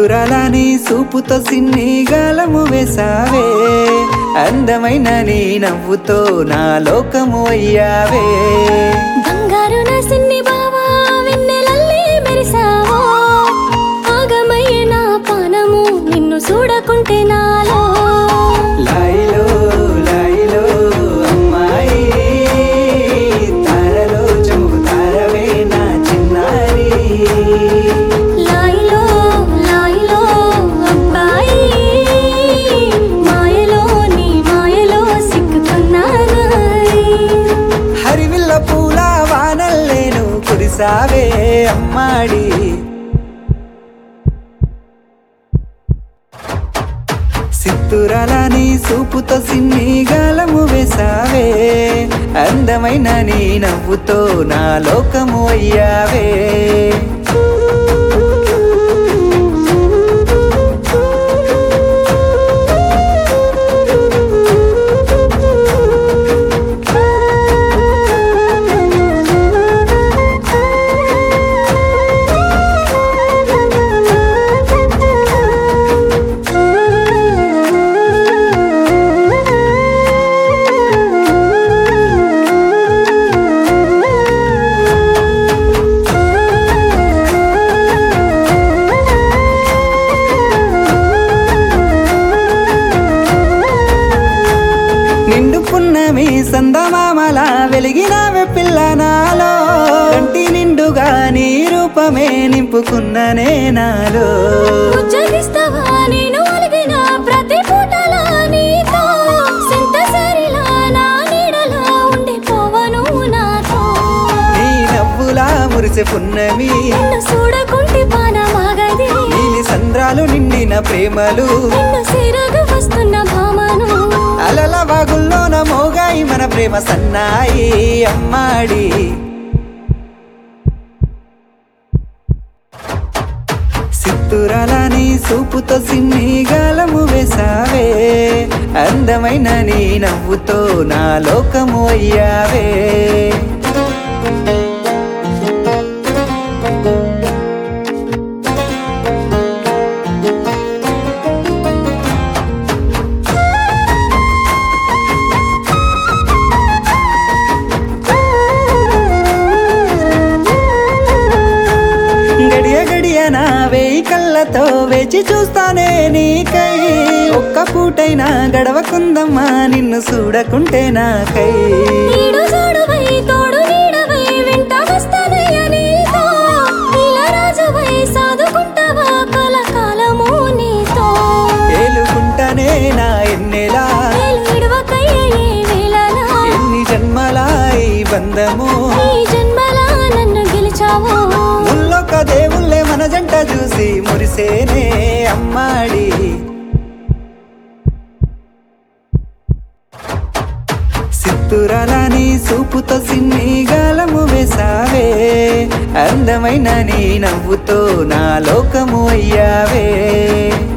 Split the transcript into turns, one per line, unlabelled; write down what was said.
సిత్తురాలని సూపుతో సిన్ని గాలము వేసావే, అందమైన నీ నవ్వుతో నా లోకము అయ్యావే.
బంగారు నా సిన్ని బావా వెన్నెలల్లే మెరిసావో, ఆగమయ్యే నా పానము నిన్ను చూడకుంటే నాలో.
లాయిలో లాయిలో అమ్మాయి, తారలో చముకుతారవే నా చిన్నారి.
లాయిలో లాయిలో అబ్బాయి, మాయలో నీ మాయలో సిక్కుకున్నాను.
హరివిల్ల పూల వానల్లేను కురిసావే అమ్మాడి. సిత్తురాలని సూపుతో సిన్ని గాలము వేసావే, అందమైన నీ నవ్వుతో నా లోకము అయ్యావే. నిండు పున్నమి సందమామల వెలిగినావే పిల్ల నాలో, కంటి నిండుగా నీ రూపమే నింపుకున్ననే నాలో.
ఉజ్జగిస్తావా నేను అలిగిన ప్రతి పూటలా నీతో, సింతసరిలా నా నీడలా ఉండిపోవను నాతో.
నీ నవ్వులా మురిసె పున్నమి,
నిన్ను చూడకుంటే పానమాగది,
నీలి సంద్రాలు నిండిన ప్రేమలు,
నిన్ను సిరగు వస్తున్న భామను.
అలల వాగుల్లోన మోగాయి మన ప్రేమ సన్నాయి అమ్మాడి. సిత్తురాలని సూపుతో సిన్ని గాలము వేసావే, అందమైన నీ నవ్వుతో నా లోకము అయ్యావే. గడియ గడియ నా వేయి కళ్ళతో వేచి చూస్తానే నీకై, ఒక్క పూటైనా గడవకుందమ్మా నిన్ను చూడకుంటే నాకై.
నీడు చూడువై తోడు నీడవై వెంట వస్తానయ్య నీతో, నీలరాజువై సాదుకుంటావా కలకాలము నీతో.
ఏలుకుంటానే నా ఎన్నెలా,
ఇడువకయ్య ఏ వేళలా,
ఎన్ని జన్మలా ఈ బంధము,
ఈ జన్మలా నన్ను గెలిచావో.
ముల్లొక్క దేవుళ్ళే మన జంట చూసి మురిసేనే అమ్మాడి. సిత్తురాలని సూపుతో సిన్ని గాలము వేసావే, అందమైన నీ నవ్వుతో నా లోకము అయ్యావే.